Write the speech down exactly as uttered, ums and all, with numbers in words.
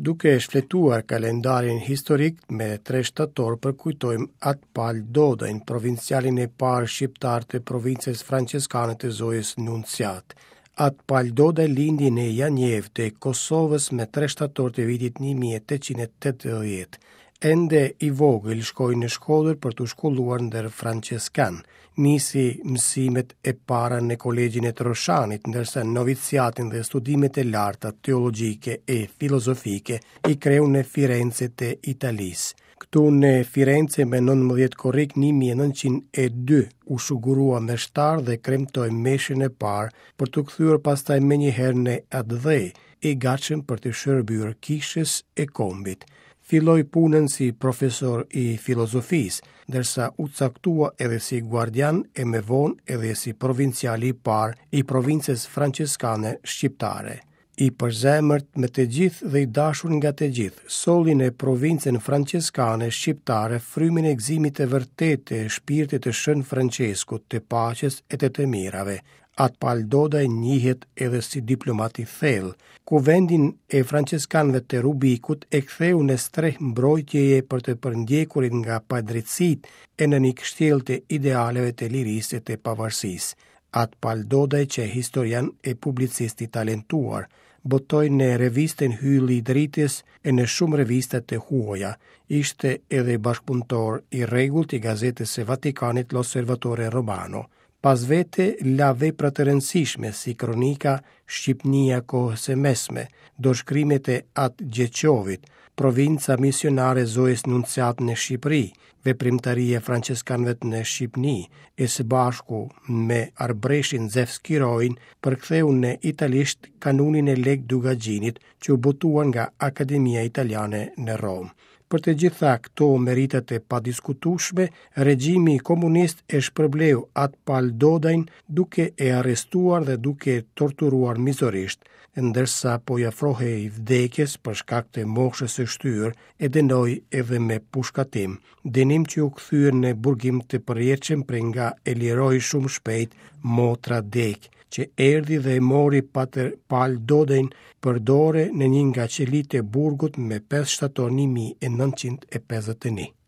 Duke shfletuar kalendarin historik me tre shtator, përkujtojmë Atpal Dodajn, provincialin e parë shqiptar të provincës franceskane të Zojës Nunciat. Atpal Dodaj lindi në Janjev të Kosovës me tre shtator të vitit një mijë e tetëqind e tetëdhjetë. Ende i vogël shkoi në shkollë për të shkolluar ndër franceskan. Nisi mësimet e para në kolegjin e Troshanit, ndërsa noviciatin dhe studimet e larta teologjike e filozofike i kreu në Firenze të Italis. Këtu në Firenze me nëntëmbëdhjetë korrik një mijë e nëntëqind e dy u shugurua me shtar dhe kremtoi meshën e parë për të kthyer pastaj menjëherë në Atdhe, i gatshëm për të shërbyer kishës e kombit. Filloi punën si profesor i filozofisë, ndërsa u caktua edhe si guardian e me vonë edhe si provinciali i parë i provincës franceskane shqiptare. I përzemërt me të gjithë dhe i dashur nga të gjithë, solli në provincën franceskane shqiptare frymin e gëzimit të vërtetë të shpirtit të Shën Franceskut, të paqes e të të mirave. Atpal Dodaj njihet edhe si diplomat i thellë, ku vendin e franceskanëve të Rubikut e ktheu në streh mbrojtjeje për të përndjekurit nga padrejtësitë e në një kështjellë të idealeve të lirisë e të pavarësisë. Atpal Dodaj, që historian e publicist i talentuar, botoi në revistën Hylli i Dritës e në shumë revista të huaja. Ishte edhe bashkëpunëtor i rregullt i gazetës së Vatikanit L'Osservatore Romano. Pas vete la vepra të rëndësishme si kronika Shqipnia kohës së mesme, doshkrimet e At Gjeqovit, provinca misionare Zojës Nunciat në Shqipëri, veprimtaria franceskanëve në Shqipni, e së bashku me arbreshin Zef Skirojin përktheu në italisht kanunin e Lek Dugagjinit, që u botuar nga Akademia Italiane në Rom. Për të gjitha këto meritat e padiskutueshme, regjimi komunist e shpërbleu Atpal Dodajn duke e arrestuar dhe duke torturuar mizorisht, ndërsa po i afrohej vdekjes për shkak të moshës së shtyr e dënoi edhe me pushkatim, dënim që u kthye në burgim të përjetshëm prej nga e liroi shumë shpejt motra Dek, që erdhi dhe e mori Atpal Dodajn për dore në një nga qelitë e burgut me pesë shtator një mijë e nëntëqind e pesëdhjetë e një.